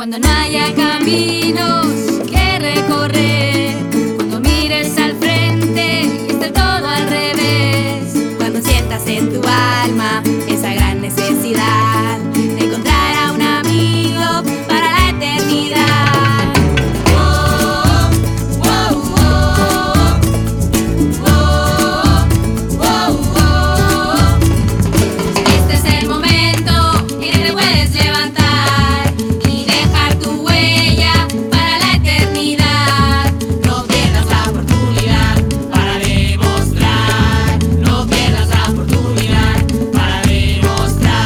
Cuando no haya caminos que recorrer, cuando mires al frente y esté todo al revés, cuando sientas en tu alma esa gran necesidad de encontrar a un amigo para la eternidad. Oh, oh, oh, oh, oh, oh. Este es el momento en que te puedes levantar y dejar tu huella para la eternidad. No pierdas la oportunidad para demostrar, no pierdas la oportunidad para demostrar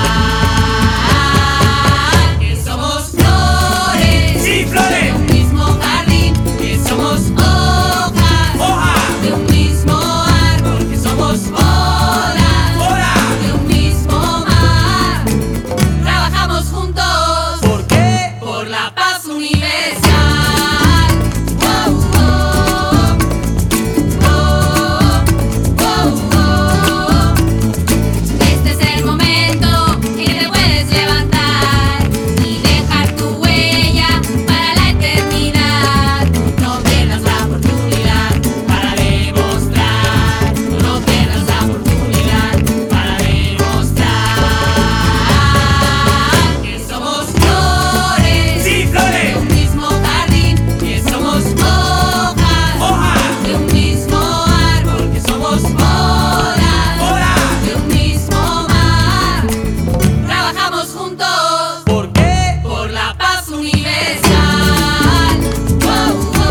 que somos flores, ¡Sí, flores! de un mismo jardín, que somos hojas, ¡Hojas! de un mismo árbol, que somos olas, ¡Hola! de un mismo mar. Trabajamos juntos ¿Por qué? por la paz universal. Oh, oh, oh, oh, oh. Este es el momento en que te puedes levantar y dejar tu huella para la eternidad. No pierdas la oportunidad para demostrar, no pierdas la oportunidad para demostrar que somos flores, ¡Sí, de flores! un mismo jardín, que somos hojas, ¡Hojas! de un mismo árbol, que somos olas, ¡Hola! de un mismo mar. Trabajamos juntos ¿Por qué? por la paz universal. Oh,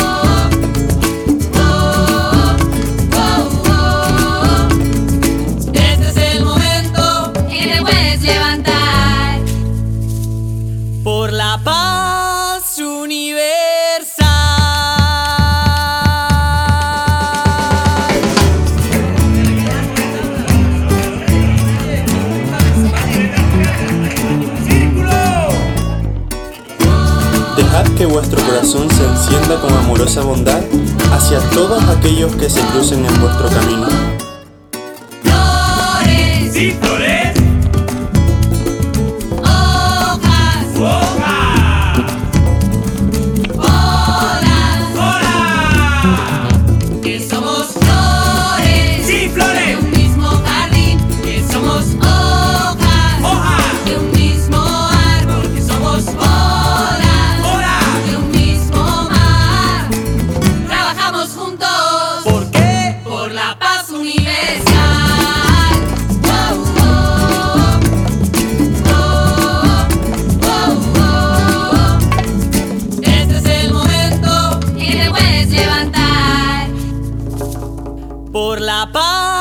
oh, oh, oh, oh. Este es el momento en que te puedes levantar. Por la paz universal. Dejad que vuestro corazón se encienda con amorosa bondad hacia todos aquellos que se crucen en vuestro camino. Flores, ¡Sí, flores! hojas, ¡Hojas! olas, ¡Hola! que somos flores, ¡Sí, de flores! un mismo jardín, que somos hojas, ¡Hojas! de un mismo árbol, que somos olas, ¡Hola! de un mismo mar. Trabajamos juntos ¿Por qué? por la paz universal. Oh, oh, oh, oh, oh. Este es el momento en que te puedes levantar. Por la paz